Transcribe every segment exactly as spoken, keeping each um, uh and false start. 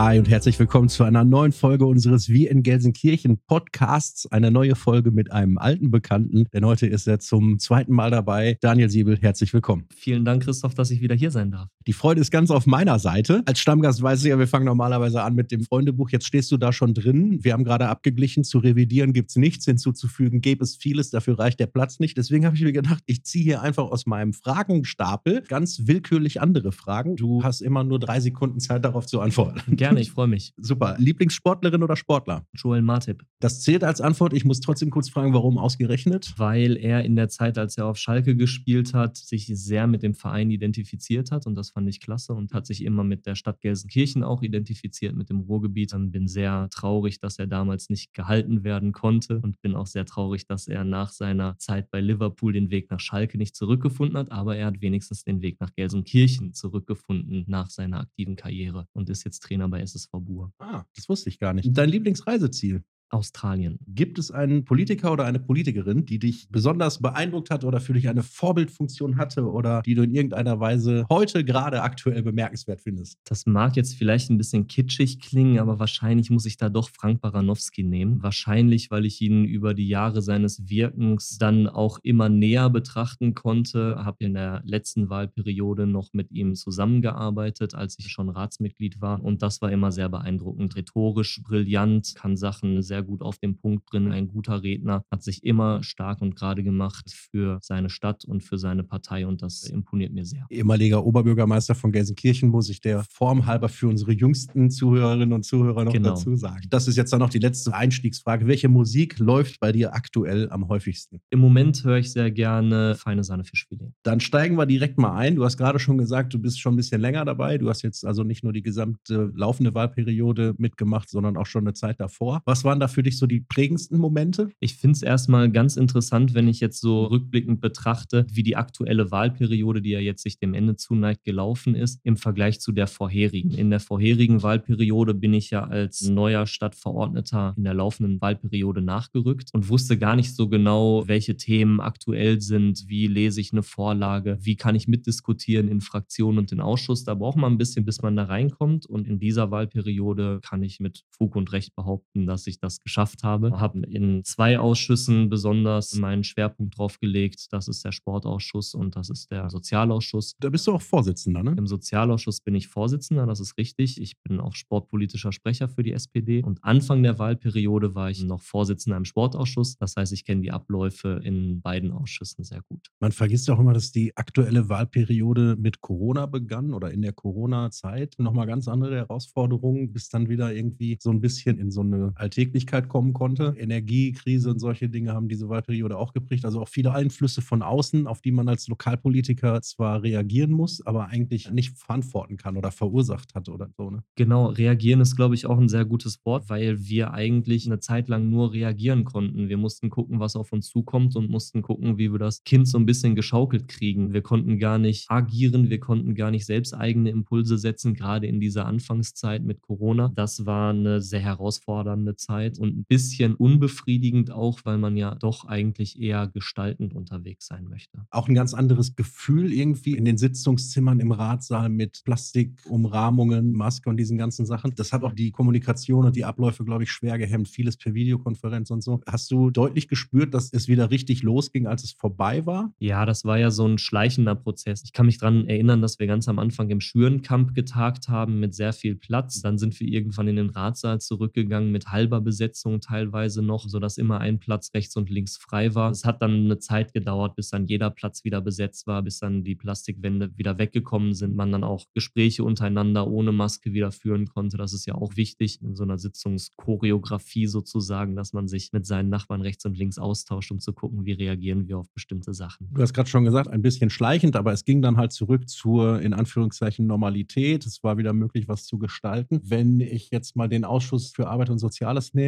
Hi und herzlich willkommen zu einer neuen Folge unseres Wir in Gelsenkirchen Podcasts. Eine neue Folge mit einem alten Bekannten, denn heute ist er zum zweiten Mal dabei. Daniel Siebel, herzlich willkommen. Vielen Dank, Christoph, dass ich wieder hier sein darf. Die Freude ist ganz auf meiner Seite. Als Stammgast weiß ich ja, wir fangen normalerweise an mit dem Freundebuch. Jetzt stehst du da schon drin. Wir haben gerade abgeglichen, zu revidieren gibt es nichts, hinzuzufügen gäbe es vieles, dafür reicht der Platz nicht. Deswegen habe ich mir gedacht, ich ziehe hier einfach aus meinem Fragenstapel ganz willkürlich andere Fragen. Du hast immer nur drei Sekunden Zeit, darauf zu antworten. Gerne, ich freue mich. Super. Lieblingssportlerin oder Sportler? Joel Matip. Das zählt als Antwort. Ich muss trotzdem kurz fragen, warum ausgerechnet? Weil er in der Zeit, als er auf Schalke gespielt hat, sich sehr mit dem Verein identifiziert hat und das fand ich klasse und hat sich immer mit der Stadt Gelsenkirchen auch identifiziert, mit dem Ruhrgebiet. Und bin sehr traurig, dass er damals nicht gehalten werden konnte und bin auch sehr traurig, dass er nach seiner Zeit bei Liverpool den Weg nach Schalke nicht zurückgefunden hat, aber er hat wenigstens den Weg nach Gelsenkirchen zurückgefunden nach seiner aktiven Karriere und ist jetzt Trainer bei S S V Buhr. Ah, das wusste ich gar nicht. Dein Lieblingsreiseziel? Australien. Gibt es einen Politiker oder eine Politikerin, die dich besonders beeindruckt hat oder für dich eine Vorbildfunktion hatte oder die du in irgendeiner Weise heute gerade aktuell bemerkenswert findest? Das mag jetzt vielleicht ein bisschen kitschig klingen, aber wahrscheinlich muss ich da doch Frank Baranowski nehmen. Wahrscheinlich, weil ich ihn über die Jahre seines Wirkens dann auch immer näher betrachten konnte. Habe in der letzten Wahlperiode noch mit ihm zusammengearbeitet, als ich schon Ratsmitglied war. Und das war immer sehr beeindruckend. Rhetorisch brillant, kann Sachen sehr gut auf den Punkt bringen. Ein guter Redner, hat sich immer stark und gerade gemacht für seine Stadt und für seine Partei und das imponiert mir sehr. Ehemaliger Oberbürgermeister von Gelsenkirchen, muss ich der Form halber für unsere jüngsten Zuhörerinnen und Zuhörer noch Genau. dazu sagen. Das ist jetzt dann noch die letzte Einstiegsfrage. Welche Musik läuft bei dir aktuell am häufigsten? Im Moment höre ich sehr gerne Feine Sahne Fischfilet. Dann steigen wir direkt mal ein. Du hast gerade schon gesagt, du bist schon ein bisschen länger dabei. Du hast jetzt also nicht nur die gesamte laufende Wahlperiode mitgemacht, sondern auch schon eine Zeit davor. Was waren da für dich so die prägendsten Momente? Ich finde es erstmal ganz interessant, wenn ich jetzt so rückblickend betrachte, wie die aktuelle Wahlperiode, die ja jetzt sich dem Ende zuneigt, gelaufen ist, im Vergleich zu der vorherigen. In der vorherigen Wahlperiode bin ich ja als neuer Stadtverordneter in der laufenden Wahlperiode nachgerückt und wusste gar nicht so genau, welche Themen aktuell sind, wie lese ich eine Vorlage, wie kann ich mitdiskutieren in Fraktionen und in Ausschuss. Da braucht man ein bisschen, bis man da reinkommt und in dieser Wahlperiode kann ich mit Fug und Recht behaupten, dass ich das geschafft habe. Habe in zwei Ausschüssen besonders meinen Schwerpunkt drauf gelegt. Das ist der Sportausschuss und das ist der Sozialausschuss. Da bist du auch Vorsitzender, ne? Im Sozialausschuss bin ich Vorsitzender, das ist richtig. Ich bin auch sportpolitischer Sprecher für die S P D. Und Anfang der Wahlperiode war ich noch Vorsitzender im Sportausschuss. Das heißt, ich kenne die Abläufe in beiden Ausschüssen sehr gut. Man vergisst auch immer, dass die aktuelle Wahlperiode mit Corona begann oder in der Corona-Zeit. Nochmal ganz andere Herausforderungen, bis dann wieder irgendwie so ein bisschen in so eine Alltäglichkeit kommen konnte. Energiekrise und solche Dinge haben diese Wahlperiode auch geprägt. Also auch viele Einflüsse von außen, auf die man als Lokalpolitiker zwar reagieren muss, aber eigentlich nicht verantworten kann oder verursacht hat oder so. Ne? Genau, reagieren ist, glaube ich, auch ein sehr gutes Wort, weil wir eigentlich eine Zeit lang nur reagieren konnten. Wir mussten gucken, was auf uns zukommt und mussten gucken, wie wir das Kind so ein bisschen geschaukelt kriegen. Wir konnten gar nicht agieren, wir konnten gar nicht selbst eigene Impulse setzen, gerade in dieser Anfangszeit mit Corona. Das war eine sehr herausfordernde Zeit und ein bisschen unbefriedigend auch, weil man ja doch eigentlich eher gestaltend unterwegs sein möchte. Auch ein ganz anderes Gefühl irgendwie in den Sitzungszimmern im Ratssaal mit Plastikumrahmungen, Maske und diesen ganzen Sachen. Das hat auch die Kommunikation und die Abläufe, glaube ich, schwer gehemmt. Vieles per Videokonferenz und so. Hast du deutlich gespürt, dass es wieder richtig losging, als es vorbei war? Ja, das war ja so ein schleichender Prozess. Ich kann mich daran erinnern, dass wir ganz am Anfang im Schürenkamp getagt haben mit sehr viel Platz. Dann sind wir irgendwann in den Ratssaal zurückgegangen mit halber Besetzung teilweise noch, sodass immer ein Platz rechts und links frei war. Es hat dann eine Zeit gedauert, bis dann jeder Platz wieder besetzt war, bis dann die Plastikwände wieder weggekommen sind, man dann auch Gespräche untereinander ohne Maske wieder führen konnte. Das ist ja auch wichtig in so einer Sitzungschoreografie sozusagen, dass man sich mit seinen Nachbarn rechts und links austauscht, um zu gucken, wie reagieren wir auf bestimmte Sachen. Du hast gerade schon gesagt, ein bisschen schleichend, aber es ging dann halt zurück zur, in Anführungszeichen, Normalität. Es war wieder möglich, was zu gestalten. Wenn ich jetzt mal den Ausschuss für Arbeit und Soziales nehme,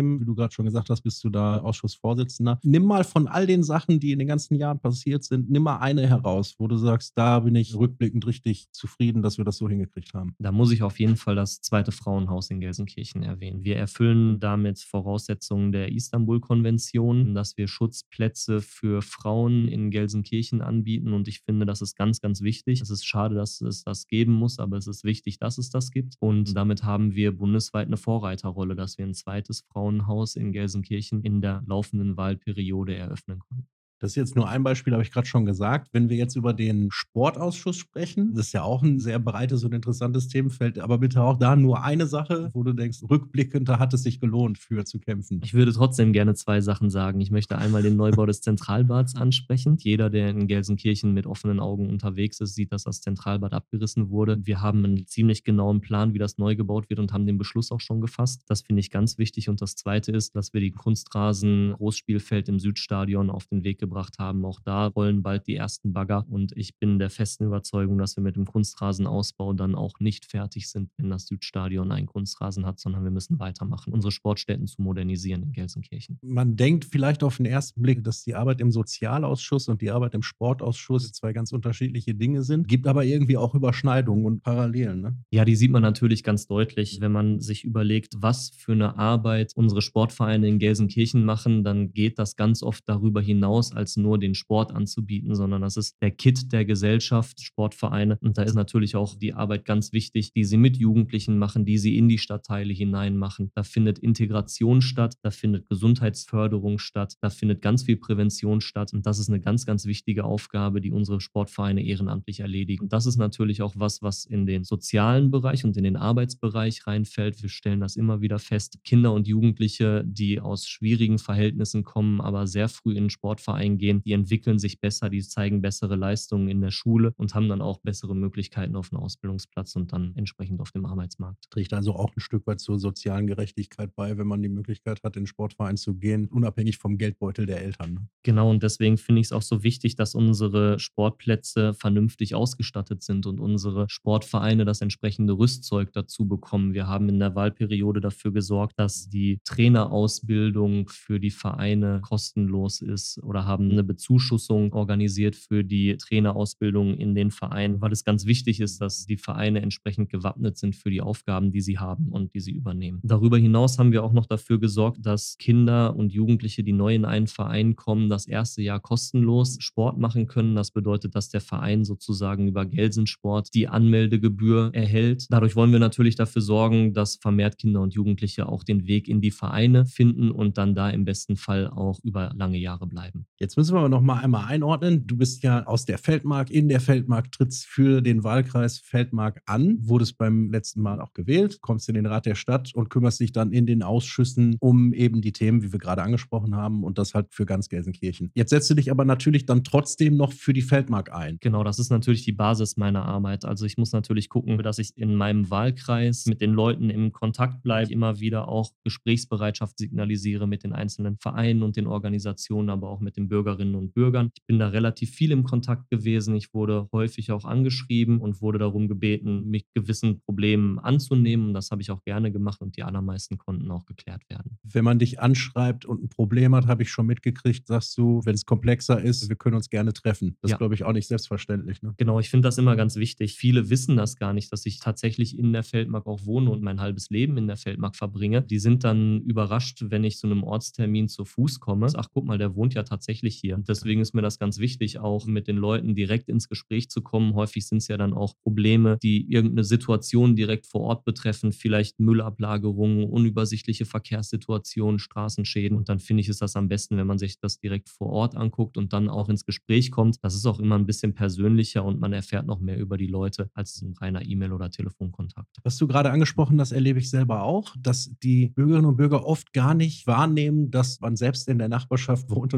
Themen, wie du gerade schon gesagt hast, bist du da Ausschussvorsitzender. Nimm mal von all den Sachen, die in den ganzen Jahren passiert sind, nimm mal eine heraus, wo du sagst, da bin ich rückblickend richtig zufrieden, dass wir das so hingekriegt haben. Da muss ich auf jeden Fall das zweite Frauenhaus in Gelsenkirchen erwähnen. Wir erfüllen damit Voraussetzungen der Istanbul-Konvention, dass wir Schutzplätze für Frauen in Gelsenkirchen anbieten. Und ich finde, das ist ganz, ganz wichtig. Es ist schade, dass es das geben muss, aber es ist wichtig, dass es das gibt. Und damit haben wir bundesweit eine Vorreiterrolle, dass wir ein zweites Frauenhaus in Gelsenkirchen in der laufenden Wahlperiode eröffnen konnten. Das ist jetzt nur ein Beispiel, habe ich gerade schon gesagt. Wenn wir jetzt über den Sportausschuss sprechen, das ist ja auch ein sehr breites und interessantes Themenfeld, aber bitte auch da nur eine Sache, wo du denkst, rückblickend, da hat es sich gelohnt, für zu kämpfen. Ich würde trotzdem gerne zwei Sachen sagen. Ich möchte einmal den Neubau des Zentralbads ansprechen. Jeder, der in Gelsenkirchen mit offenen Augen unterwegs ist, sieht, dass das Zentralbad abgerissen wurde. Wir haben einen ziemlich genauen Plan, wie das neu gebaut wird und haben den Beschluss auch schon gefasst. Das finde ich ganz wichtig. Und das Zweite ist, dass wir die Kunstrasen-Großspielfeld im Südstadion auf den Weg gebracht haben. Auch da rollen bald die ersten Bagger und ich bin der festen Überzeugung, dass wir mit dem Kunstrasenausbau dann auch nicht fertig sind, wenn das Südstadion einen Kunstrasen hat, sondern wir müssen weitermachen, unsere Sportstätten zu modernisieren in Gelsenkirchen. Man denkt vielleicht auf den ersten Blick, dass die Arbeit im Sozialausschuss und die Arbeit im Sportausschuss zwei ganz unterschiedliche Dinge sind, gibt aber irgendwie auch Überschneidungen und Parallelen, ne? Ja, die sieht man natürlich ganz deutlich, wenn man sich überlegt, was für eine Arbeit unsere Sportvereine in Gelsenkirchen machen, dann geht das ganz oft darüber hinaus, als nur den Sport anzubieten, sondern das ist der Kit der Gesellschaft, Sportvereine. Und da ist natürlich auch die Arbeit ganz wichtig, die sie mit Jugendlichen machen, die sie in die Stadtteile hinein machen. Da findet Integration statt, da findet Gesundheitsförderung statt, da findet ganz viel Prävention statt. Und das ist eine ganz, ganz wichtige Aufgabe, die unsere Sportvereine ehrenamtlich erledigen. Und das ist natürlich auch was, was in den sozialen Bereich und in den Arbeitsbereich reinfällt. Wir stellen das immer wieder fest. Kinder und Jugendliche, die aus schwierigen Verhältnissen kommen, aber sehr früh in den Sportverein gehen, die entwickeln sich besser, die zeigen bessere Leistungen in der Schule und haben dann auch bessere Möglichkeiten auf einem Ausbildungsplatz und dann entsprechend auf dem Arbeitsmarkt. Trägt also auch ein Stück weit zur sozialen Gerechtigkeit bei, wenn man die Möglichkeit hat, in den Sportverein zu gehen, unabhängig vom Geldbeutel der Eltern, ne? Genau, und deswegen finde ich es auch so wichtig, dass unsere Sportplätze vernünftig ausgestattet sind und unsere Sportvereine das entsprechende Rüstzeug dazu bekommen. Wir haben in der Wahlperiode dafür gesorgt, dass die Trainerausbildung für die Vereine kostenlos ist oder haben eine Bezuschussung organisiert für die Trainerausbildung in den Vereinen, weil es ganz wichtig ist, dass die Vereine entsprechend gewappnet sind für die Aufgaben, die sie haben und die sie übernehmen. Darüber hinaus haben wir auch noch dafür gesorgt, dass Kinder und Jugendliche, die neu in einen Verein kommen, das erste Jahr kostenlos Sport machen können. Das bedeutet, dass der Verein sozusagen über Gelsensport die Anmeldegebühr erhält. Dadurch wollen wir natürlich dafür sorgen, dass vermehrt Kinder und Jugendliche auch den Weg in die Vereine finden und dann da im besten Fall auch über lange Jahre bleiben. Jetzt müssen wir aber noch mal einmal einordnen. Du bist ja aus der Feldmark, in der Feldmark, trittst für den Wahlkreis Feldmark an, wurdest beim letzten Mal auch gewählt, kommst in den Rat der Stadt und kümmerst dich dann in den Ausschüssen um eben die Themen, wie wir gerade angesprochen haben, und das halt für ganz Gelsenkirchen. Jetzt setzt du dich aber natürlich dann trotzdem noch für die Feldmark ein. Genau, das ist natürlich die Basis meiner Arbeit. Also ich muss natürlich gucken, dass ich in meinem Wahlkreis mit den Leuten im Kontakt bleibe, immer wieder auch Gesprächsbereitschaft signalisiere mit den einzelnen Vereinen und den Organisationen, aber auch mit den Bürgerinnen und Bürgern. Ich bin da relativ viel im Kontakt gewesen. Ich wurde häufig auch angeschrieben und wurde darum gebeten, mich gewissen Problemen anzunehmen. Und das habe ich auch gerne gemacht und die allermeisten konnten auch geklärt werden. Wenn man dich anschreibt und ein Problem hat, habe ich schon mitgekriegt, sagst du, wenn es komplexer ist, wir können uns gerne treffen. Das Ja. ist, glaube ich, auch nicht selbstverständlich, ne? Genau, ich finde das immer ganz wichtig. Viele wissen das gar nicht, dass ich tatsächlich in der Feldmark auch wohne und mein halbes Leben in der Feldmark verbringe. Die sind dann überrascht, wenn ich zu einem Ortstermin zu Fuß komme. Ach, guck mal, der wohnt ja tatsächlich hier. Und deswegen ist mir das ganz wichtig, auch mit den Leuten direkt ins Gespräch zu kommen. Häufig sind es ja dann auch Probleme, die irgendeine Situation direkt vor Ort betreffen, vielleicht Müllablagerungen, unübersichtliche Verkehrssituationen, Straßenschäden. Und dann finde ich, ist das am besten, wenn man sich das direkt vor Ort anguckt und dann auch ins Gespräch kommt. Das ist auch immer ein bisschen persönlicher und man erfährt noch mehr über die Leute als ein reiner E-Mail- oder Telefonkontakt. Was du gerade angesprochen hast, erlebe ich selber auch, dass die Bürgerinnen und Bürger oft gar nicht wahrnehmen, dass man selbst in der Nachbarschaft wohnt und sich halt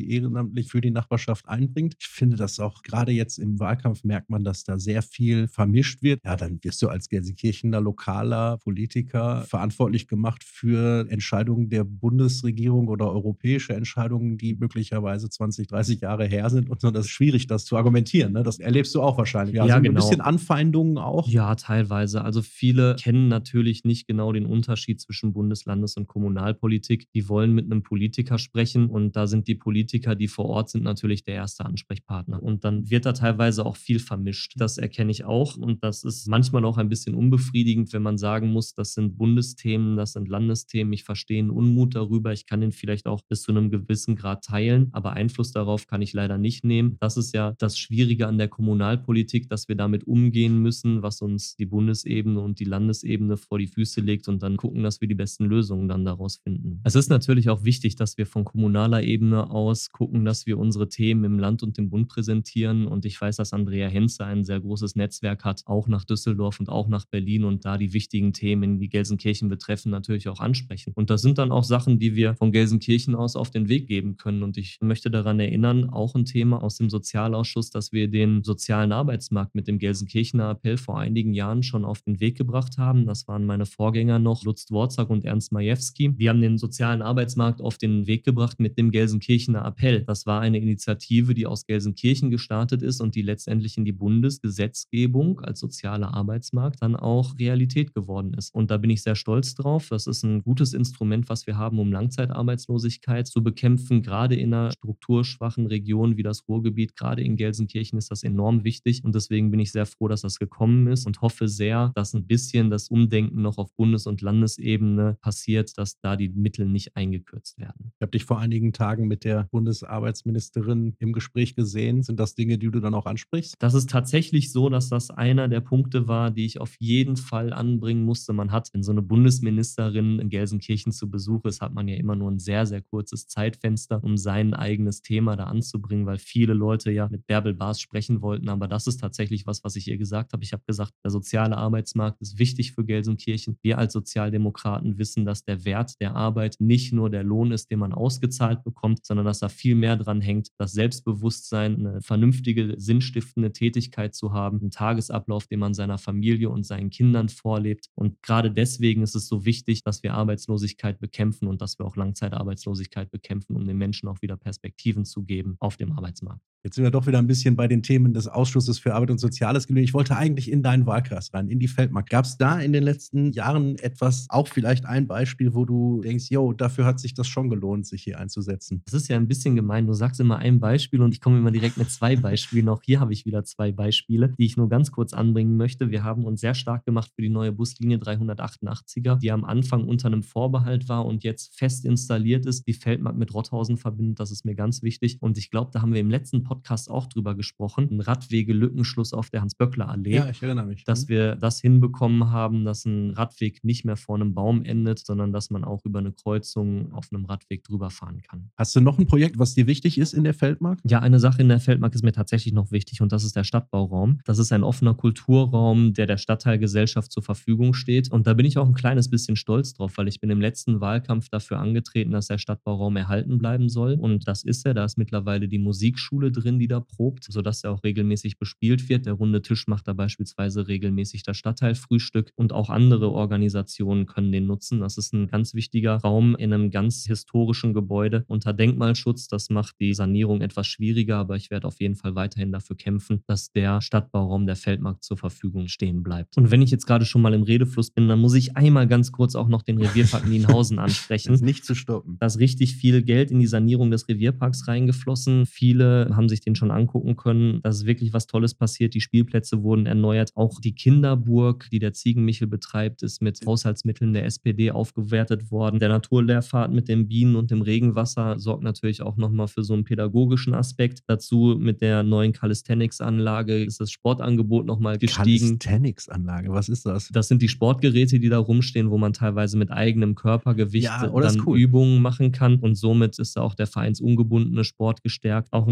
irgendwie ehrenamtlich für die Nachbarschaft einbringt. Ich finde das auch, gerade jetzt im Wahlkampf merkt man, dass da sehr viel vermischt wird. Ja, dann wirst du als Gelsenkirchener lokaler Politiker verantwortlich gemacht für Entscheidungen der Bundesregierung oder europäische Entscheidungen, die möglicherweise zwanzig, dreißig Jahre her sind. Und so, das ist schwierig, das zu argumentieren. Ne? Das erlebst du auch wahrscheinlich. Ja, Ja, so ein genau. bisschen Anfeindungen auch. Ja, teilweise. Also viele kennen natürlich nicht genau den Unterschied zwischen Bundes-, Landes- und Kommunalpolitik. Die wollen mit einem Politiker sprechen und da sind die Politiker, die vor Ort sind, natürlich der erste Ansprechpartner. Und dann wird da teilweise auch viel vermischt. Das erkenne ich auch und das ist manchmal auch ein bisschen unbefriedigend, wenn man sagen muss, das sind Bundesthemen, das sind Landesthemen. Ich verstehe einen Unmut darüber. Ich kann den vielleicht auch bis zu einem gewissen Grad teilen, aber Einfluss darauf kann ich leider nicht nehmen. Das ist ja das Schwierige an der Kommunalpolitik, dass wir damit umgehen müssen, was uns die Bundesebene und die Landesebene vor die Füße legt und dann gucken, dass wir die besten Lösungen dann daraus finden. Es ist natürlich auch wichtig, dass wir von kommunaler Ebene aus gucken, dass wir unsere Themen im Land und im Bund präsentieren und ich weiß, dass Andrea Henze ein sehr großes Netzwerk hat, auch nach Düsseldorf und auch nach Berlin und da die wichtigen Themen, die Gelsenkirchen betreffen, natürlich auch ansprechen. Und das sind dann auch Sachen, die wir von Gelsenkirchen aus auf den Weg geben können und ich möchte daran erinnern, auch ein Thema aus dem Sozialausschuss, dass wir den sozialen Arbeitsmarkt mit dem Gelsenkirchener Appell vor einigen Jahren schon auf den Weg gebracht haben. Das waren meine Vorgänger noch, Lutz Dworzack und Ernst Majewski. Die haben den sozialen Arbeitsmarkt auf den Weg gebracht mit dem Gelsenkirchener Appell. Das war eine Initiative, die aus Gelsenkirchen gestartet ist und die letztendlich in die Bundesgesetzgebung als sozialer Arbeitsmarkt dann auch Realität geworden ist. Und da bin ich sehr stolz drauf. Das ist ein gutes Instrument, was wir haben, um Langzeitarbeitslosigkeit zu bekämpfen. Gerade in einer strukturschwachen Region wie das Ruhrgebiet, gerade in Gelsenkirchen ist das enorm wichtig und deswegen bin ich sehr froh, dass das gekommen ist und hoffe sehr, dass ein bisschen das Umdenken noch auf Bundes- und Landesebene passiert, dass da die Mittel nicht eingekürzt werden. Ich habe dich vor einigen Tagen mit der Bundesarbeitsministerin im Gespräch gesehen. Sind das Dinge, die du dann auch ansprichst? Das ist tatsächlich so, dass das einer der Punkte war, die ich auf jeden Fall anbringen musste. Man hat, wenn so eine Bundesministerin in Gelsenkirchen zu Besuch ist, hat man ja immer nur ein sehr, sehr kurzes Zeitfenster, um sein eigenes Thema da anzubringen, weil viele Leute ja mit Bärbel Baas sprechen wollten. Aber das ist tatsächlich was, was ich ihr gesagt habe. Ich habe gesagt, der soziale Arbeitsmarkt ist wichtig für Gelsenkirchen. Wir als Sozialdemokraten wissen, dass der Wert der Arbeit nicht nur der Lohn ist, den man ausgezahlt bekommt, sondern dass da viel mehr dran hängt, das Selbstbewusstsein, eine vernünftige, sinnstiftende Tätigkeit zu haben, einen Tagesablauf, den man seiner Familie und seinen Kindern vorlebt. Und gerade deswegen ist es so wichtig, dass wir Arbeitslosigkeit bekämpfen und dass wir auch Langzeitarbeitslosigkeit bekämpfen, um den Menschen auch wieder Perspektiven zu geben auf dem Arbeitsmarkt. Jetzt sind wir doch wieder ein bisschen bei den Themen des Ausschusses für Arbeit und Soziales geblieben. Ich wollte eigentlich in deinen Wahlkreis rein, in die Feldmark. Gab es da in den letzten Jahren etwas, auch vielleicht ein Beispiel, wo du denkst, yo, dafür hat sich das schon gelohnt, sich hier einzusetzen? Das ist ja ein bisschen gemein. Du sagst immer ein Beispiel und ich komme immer direkt mit zwei Beispielen. Auch hier habe ich wieder zwei Beispiele, die ich nur ganz kurz anbringen möchte. Wir haben uns sehr stark gemacht für die neue Buslinie dreihundertachtundachtziger, die am Anfang unter einem Vorbehalt war und jetzt fest installiert ist, die Feldmark mit Rothausen verbindet. Das ist mir ganz wichtig. Und ich glaube, da haben wir im letzten Podcast auch drüber gesprochen. Ein Radwege-Lückenschluss auf der Hans-Böckler-Allee. Ja, ich erinnere mich. Dass wir das hinbekommen haben, dass ein Radweg nicht mehr vor einem Baum endet, sondern dass man auch über eine Kreuzung auf einem Radweg drüber fahren kann. Hast du noch ein Projekt, was dir wichtig ist in der Feldmark? Ja, eine Sache in der Feldmark ist mir tatsächlich noch wichtig und das ist der Stadtbauraum. Das ist ein offener Kulturraum, der der Stadtteilgesellschaft zur Verfügung steht. Und da bin ich auch ein kleines bisschen stolz drauf, weil ich bin im letzten Wahlkampf dafür angetreten, dass der Stadtbauraum erhalten bleiben soll. Und das ist er. Da ist mittlerweile die Musikschule drin, die da probt, sodass er auch regelmäßig bespielt wird. Der runde Tisch macht da beispielsweise regelmäßig das Stadtteilfrühstück und auch andere Organisationen können den nutzen. Das ist ein ganz wichtiger Raum in einem ganz historischen Gebäude unter Denkmalschutz. Das macht die Sanierung etwas schwieriger, aber ich werde auf jeden Fall weiterhin dafür kämpfen, dass der Stadtbauraum der Feldmark zur Verfügung stehen bleibt. Und wenn ich jetzt gerade schon mal im Redefluss bin, dann muss ich einmal ganz kurz auch noch den Revierpark Nienhausen ansprechen. Das ist nicht zu stoppen. Da ist richtig viel Geld in die Sanierung des Revierparks reingeflossen. Viele haben sich den schon angucken können. Da ist wirklich was Tolles passiert. Die Spielplätze wurden erneuert. Auch die Kinderburg, die der Ziegenmichel betreibt, ist mit Haushaltsmitteln der S P D aufgewertet worden. Der Naturlehrpfad mit den Bienen und dem Regenwasser sorgt natürlich auch nochmal für so einen pädagogischen Aspekt. Dazu mit der neuen Calisthenics-Anlage ist das Sportangebot nochmal gestiegen. Calisthenics-Anlage, was ist das? Das sind die Sportgeräte, die da rumstehen, wo man teilweise mit eigenem Körpergewicht Ja, oh, dann cool. Übungen machen kann. Und somit ist da auch der vereinsungebundene Sport gestärkt. Auch ein ganz wichtiges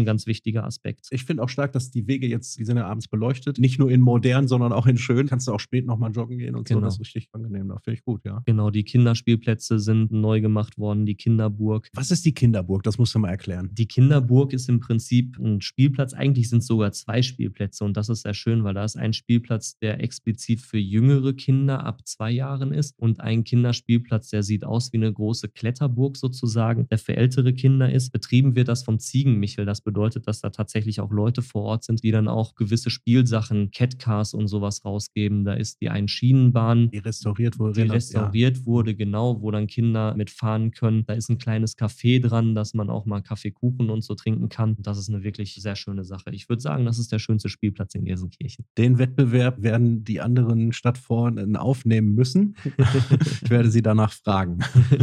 wichtiger Aspekt. Ich finde auch stark, dass die Wege jetzt, die sind ja abends beleuchtet, nicht nur in modern, sondern auch in schön. Kannst du auch spät nochmal joggen gehen und so. Das Genau. ist richtig angenehm. Da finde ich gut, ja. Genau, die Kinderspielplätze sind neu gemacht worden, die Kinderburg. Was ist die Kinderburg? Das musst du mal erklären. Die Kinderburg ist im Prinzip ein Spielplatz. Eigentlich sind es sogar zwei Spielplätze und das ist sehr schön, weil da ist ein Spielplatz, der explizit für jüngere Kinder ab zwei Jahren ist und ein Kinderspielplatz, der sieht aus wie eine große Kletterburg sozusagen, der für ältere Kinder ist. Betrieben wird das vom Ziegenmichel. Das bedeutet, dass da tatsächlich auch Leute vor Ort sind, die dann auch gewisse Spielsachen, Catcars und sowas rausgeben. Da ist die Einschienenbahn, Die restauriert wurde. die restauriert wurde, genau, wo dann Kinder mitfahren können. Da ist ein kleines Café dran, dass man auch mal Kaffee, Kuchen und so trinken kann. Das ist eine wirklich sehr schöne Sache. Ich würde sagen, das ist der schönste Spielplatz in Gelsenkirchen. Den Wettbewerb werden die anderen Stadtforen aufnehmen müssen. Ich werde sie danach fragen.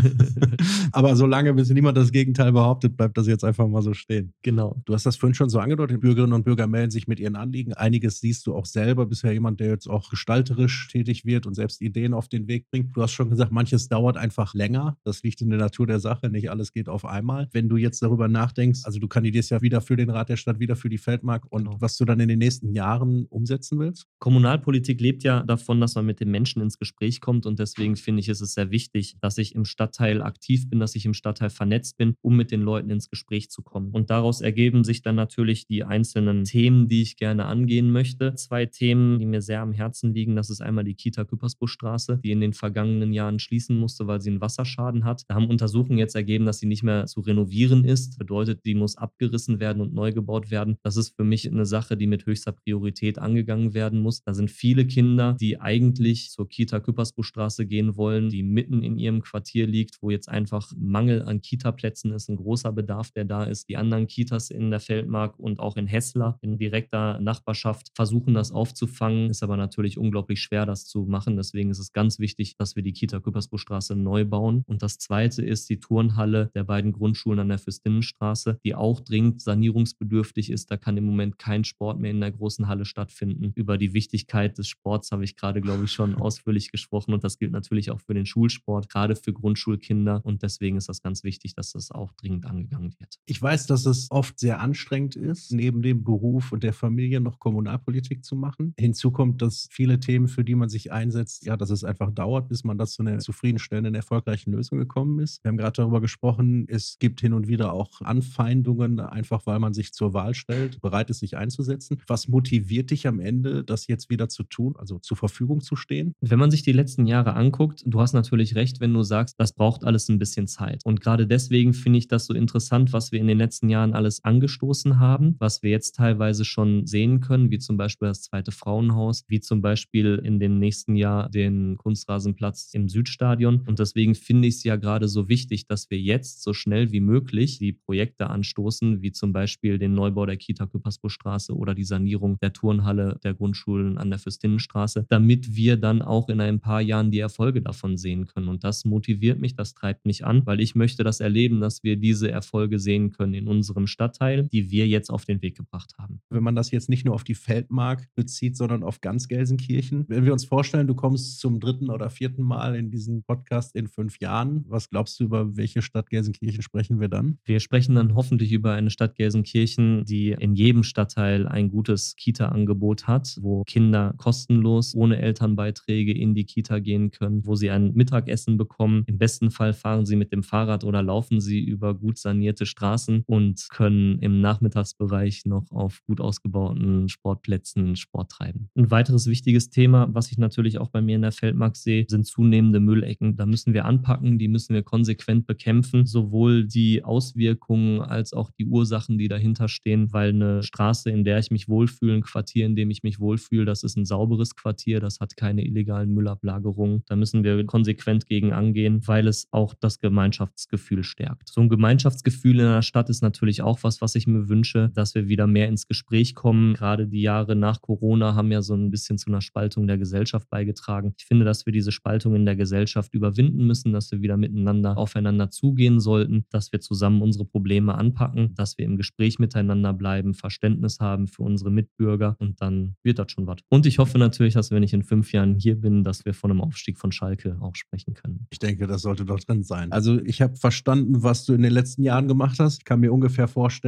Aber solange bis niemand das Gegenteil behauptet, bleibt das jetzt einfach mal so stehen. Genau. Du hast das vorhin schon so angedeutet, Bürgerinnen und Bürger melden sich mit ihren Anliegen. Einiges siehst du auch selber, bist ja jemand, der jetzt auch gestalterisch tätig wird und selbst Ideen auf den Weg bringt. Du hast schon gesagt, manches dauert einfach länger. Das liegt in der Natur der Sache, nicht alles geht auf einmal. Wenn du jetzt darüber nachdenkst, also du kandidierst ja wieder für den Rat der Stadt, wieder für die Feldmark und Genau. was du dann in den nächsten Jahren umsetzen willst? Kommunalpolitik lebt ja davon, dass man mit den Menschen ins Gespräch kommt und deswegen finde ich, ist es sehr wichtig, dass ich im Stadtteil aktiv bin, dass ich im Stadtteil vernetzt bin, um mit den Leuten ins Gespräch zu kommen. Und daraus ergeben sich dann natürlich die einzelnen Themen, die ich gerne angehen möchte. Zwei Themen, die mir sehr am Herzen liegen, das ist einmal die Kita-Küppersbuschstraße, die in den vergangenen Jahren schließen musste, weil sie einen Wasserschaden hat. Da haben Untersuchungen jetzt ergeben, dass sie nicht mehr zu renovieren ist. Bedeutet, die muss abgerissen werden und neu gebaut werden. Das ist für mich eine Sache, die mit höchster Priorität angegangen werden muss. Da sind viele Kinder, die eigentlich zur Kita Küppersbuschstraße gehen wollen, die mitten in ihrem Quartier liegt, wo jetzt einfach Mangel an Kita-Plätzen ist, ein großer Bedarf, der da ist. Die anderen Kitas in der Feldmark und auch in Hessler in direkter Nachbarschaft versuchen das aufzufangen, ist aber natürlich unglaublich schwer, das zu machen. Deswegen ist es ganz wichtig, dass wir die Kita Küppersbuschstraße neu bauen. Und das zweite ist die Turnhalle der beiden Grundschulen an der Fürstinnenstraße, die auch dringend sanierungsbedürftig ist. Da kann im Moment kein Sport mehr in der großen Halle stattfinden. Über die Wichtigkeit des Sports habe ich gerade, glaube ich, schon ausführlich gesprochen und das gilt natürlich auch für den Schulsport, gerade für Grundschulkinder und deswegen ist das ganz wichtig, dass das auch dringend angegangen wird. Ich weiß, dass es oft sehr anstrengend ist, neben dem Beruf und der Familie noch Kommunalpolitik zu machen. Hinzu kommt, dass viele Themen, für die man sich einsetzt, ja, dass es einfach dauert, bis man da zu einer zufriedenstellenden, erfolgreichen Lösung gekommen ist. Wir haben gerade darüber gesprochen, es gibt hin und wieder auch Anfeindungen, einfach weil man sich zur Wahl stellt, bereit ist, sich einzusetzen. Was motiviert dich am Ende, das jetzt wieder zu tun, also zur Verfügung zu stehen? Wenn man sich die letzten Jahre anguckt, du hast natürlich recht, wenn du sagst, das braucht alles ein bisschen Zeit. Und gerade deswegen finde ich das so interessant, was wir in den letzten Jahren alles angestoßen haben, was wir jetzt teilweise schon sehen können, wie zum Beispiel das zweite Frauenhaus, wie zum Beispiel in dem nächsten Jahr den Kunstrasenplatz im Südstadion. Und deswegen finde ich es ja gerade so wichtig, dass wir jetzt so schnell wie möglich die Projekte anstoßen, wie zum Beispiel den Neubau der Kita Küppersbuschstraße oder die Sanierung der Turnhalle der Grundschulen an der Fürstinnenstraße, damit wir dann auch in ein paar Jahren die Erfolge davon sehen können. Und das motiviert mich, das treibt mich an, weil ich möchte das erleben, dass wir diese Erfolge sehen können in unserem Stadtteil, die wir jetzt auf den Weg gebracht haben. Wenn man das jetzt nicht nur auf die Feldmark bezieht, sondern auf ganz Gelsenkirchen. Wenn wir uns vorstellen, du kommst zum dritten oder vierten Mal in diesen Podcast in fünf Jahren, was glaubst du, über welche Stadt Gelsenkirchen sprechen wir dann? Wir sprechen dann hoffentlich über eine Stadt Gelsenkirchen, die in jedem Stadtteil ein gutes Kita-Angebot hat, wo Kinder kostenlos ohne Elternbeiträge in die Kita gehen können, wo sie ein Mittagessen bekommen. Im besten Fall fahren sie mit dem Fahrrad oder laufen sie über gut sanierte Straßen und können im Nachmittagsbereich noch auf gut ausgebauten Sportplätzen Sport treiben. Ein weiteres wichtiges Thema, was ich natürlich auch bei mir in der Feldmark sehe, sind zunehmende Müllecken. Da müssen wir anpacken, die müssen wir konsequent bekämpfen, sowohl die Auswirkungen als auch die Ursachen, die dahinter stehen, weil eine Straße, in der ich mich wohlfühle, ein Quartier, in dem ich mich wohlfühle, das ist ein sauberes Quartier, das hat keine illegalen Müllablagerungen. Da müssen wir konsequent gegen angehen, weil es auch das Gemeinschaftsgefühl stärkt. So ein Gemeinschaftsgefühl in einer Stadt ist natürlich auch was, was ich mir wünsche, dass wir wieder mehr ins Gespräch kommen. Gerade die Jahre nach Corona haben ja so ein bisschen zu einer Spaltung der Gesellschaft beigetragen. Ich finde, dass wir diese Spaltung in der Gesellschaft überwinden müssen, dass wir wieder miteinander aufeinander zugehen sollten, dass wir zusammen unsere Probleme anpacken, dass wir im Gespräch miteinander bleiben, Verständnis haben für unsere Mitbürger und dann wird das schon was. Und ich hoffe natürlich, dass wenn ich in fünf Jahren hier bin, dass wir von einem Aufstieg von Schalke auch sprechen können. Ich denke, das sollte doch drin sein. Also ich habe verstanden, was du in den letzten Jahren gemacht hast. Ich kann mir ungefähr vorstellen, wie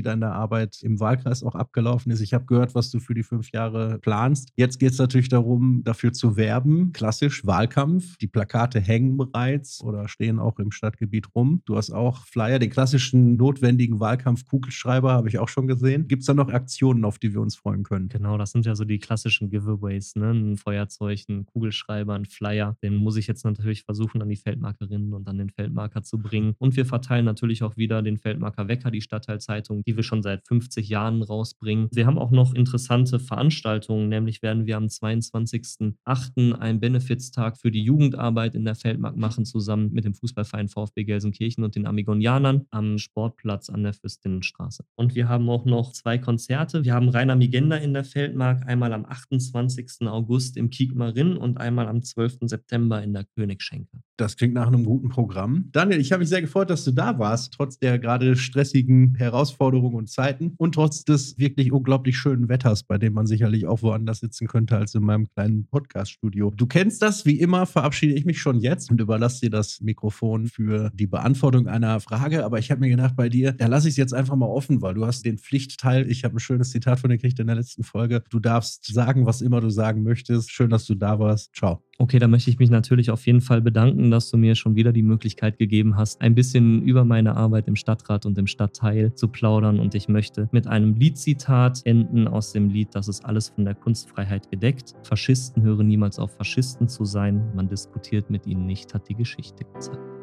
deiner Arbeit im Wahlkreis auch abgelaufen ist. Ich habe gehört, was du für die fünf Jahre planst. Jetzt geht es natürlich darum, dafür zu werben. Klassisch Wahlkampf. Die Plakate hängen bereits oder stehen auch im Stadtgebiet rum. Du hast auch Flyer, den klassischen notwendigen Wahlkampf-Kugelschreiber habe ich auch schon gesehen. Gibt es da noch Aktionen, auf die wir uns freuen können? Genau, das sind ja so die klassischen Giveaways, ne? Ein Feuerzeug, ein Kugelschreiber, ein Flyer. Den muss ich jetzt natürlich versuchen, an die Feldmarkerinnen und an den Feldmarker zu bringen. Und wir verteilen natürlich auch wieder den Feldmarker Wecker, die Stadtteilzeitung, die wir schon seit fünfzig Jahren rausbringen. Wir haben auch noch interessante Veranstaltungen, nämlich werden wir am zweiundzwanzigsten achten einen Benefiztag für die Jugendarbeit in der Feldmark machen, zusammen mit dem Fußballverein VfB Gelsenkirchen und den Amigonianern am Sportplatz an der Fürstinnenstraße. Und wir haben auch noch zwei Konzerte. Wir haben Rainer Migenda in der Feldmark, einmal am achtundzwanzigsten August im Kiekmarin und einmal am zwölften September in der Königschenke. Das klingt nach einem guten Programm. Daniel, ich habe mich sehr gefreut, dass du da warst, trotz der gerade stressigen Herausforderungen und Zeiten und trotz des wirklich unglaublich schönen Wetters, bei dem man sicherlich auch woanders sitzen könnte als in meinem kleinen Podcast-Studio. Du kennst das, wie immer verabschiede ich mich schon jetzt und überlasse dir das Mikrofon für die Beantwortung einer Frage, aber ich habe mir gedacht, bei dir, da lasse ich es jetzt einfach mal offen, weil du hast den Pflichtteil. Ich habe ein schönes Zitat von dir gekriegt in der letzten Folge. Du darfst sagen, was immer du sagen möchtest. Schön, dass du da warst. Ciao. Okay, da möchte ich mich natürlich auf jeden Fall bedanken, dass du mir schon wieder die Möglichkeit gegeben hast, ein bisschen über meine Arbeit im Stadtrat und im Stadtteil zu plaudern. Und ich möchte mit einem Liedzitat enden aus dem Lied: Das ist alles von der Kunstfreiheit gedeckt. Faschisten hören niemals auf, Faschisten zu sein. Man diskutiert mit ihnen nicht, hat die Geschichte gezeigt.